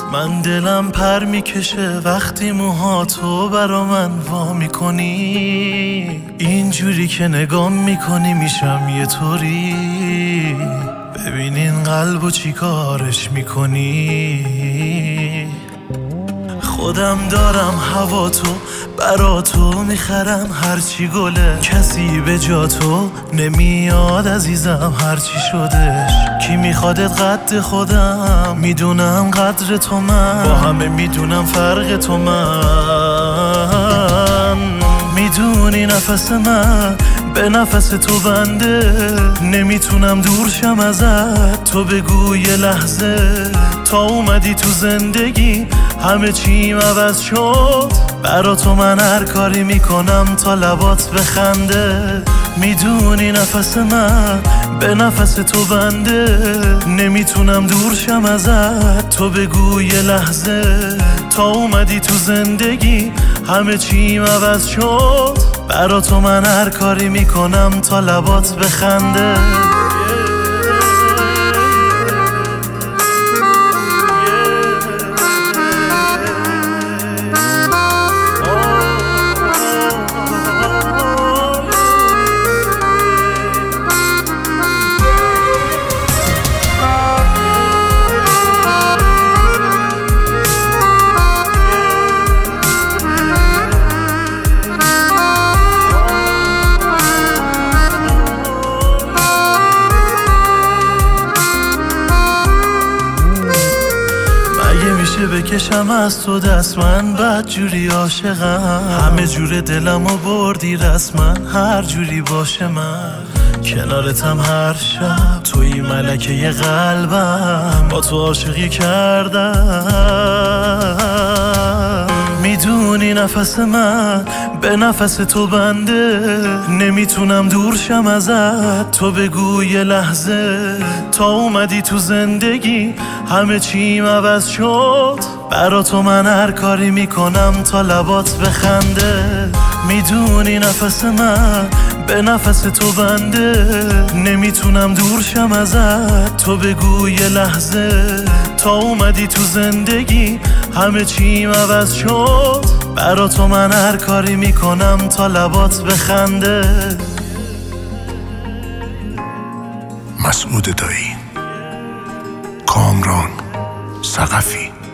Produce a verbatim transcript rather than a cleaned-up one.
من دلم پر میکشه وقتی موهاتو برا من وا میکنی، اینجوری که نگام میکنی میشم یه طوری. ببین این قلبو چی کارش میکنی. خودم دارم هوا تو برا تو میخرم هرچی گله، کسی به جا تو نمیاد عزیزم هرچی شدش. کی میخوادت قد خودم، میدونم قدر تو من، با همه میدونم فرق تو من. میدونی نفس من به نفس تو بنده، نمیتونم دور شم ازت. تو بگو یه لحظه تا اومدی تو زندگی همه چیم عوض شد. برا تو من هر کاری میکنم تا لبات بخنده. میدونی نفس من به نفس تو بنده، نمیتونم دور شم ازت. تو بگو یه لحظه تا اومدی تو زندگی همه چیم عوض شد. برا تو من هر کاری میکنم تا لبات بخنده. بکشم از تو دست، من بد جوری عاشقم. همه جور دلمو بردی رسما، هر جوری باشه من کنارتم هر شب. توی ملکه قلبم، با تو عاشقی کردم. میدونی نفس من به نفس تو بنده، نمیتونم دور شم ازت. تو بگو یه لحظه تا اومدی تو زندگی همه چیم عوض شد. برا تو من هر کاری میکنم تا لبات بخنده. میدونی نفس من به نفس تو بنده، نمیتونم دور شم ازت. تو بگو یه لحظه تا اومدی تو زندگی همه چیم عوض شد. برا تو من هر کاری میکنم تا لبات بخنده. مسعود دایی، کامران ثقفی.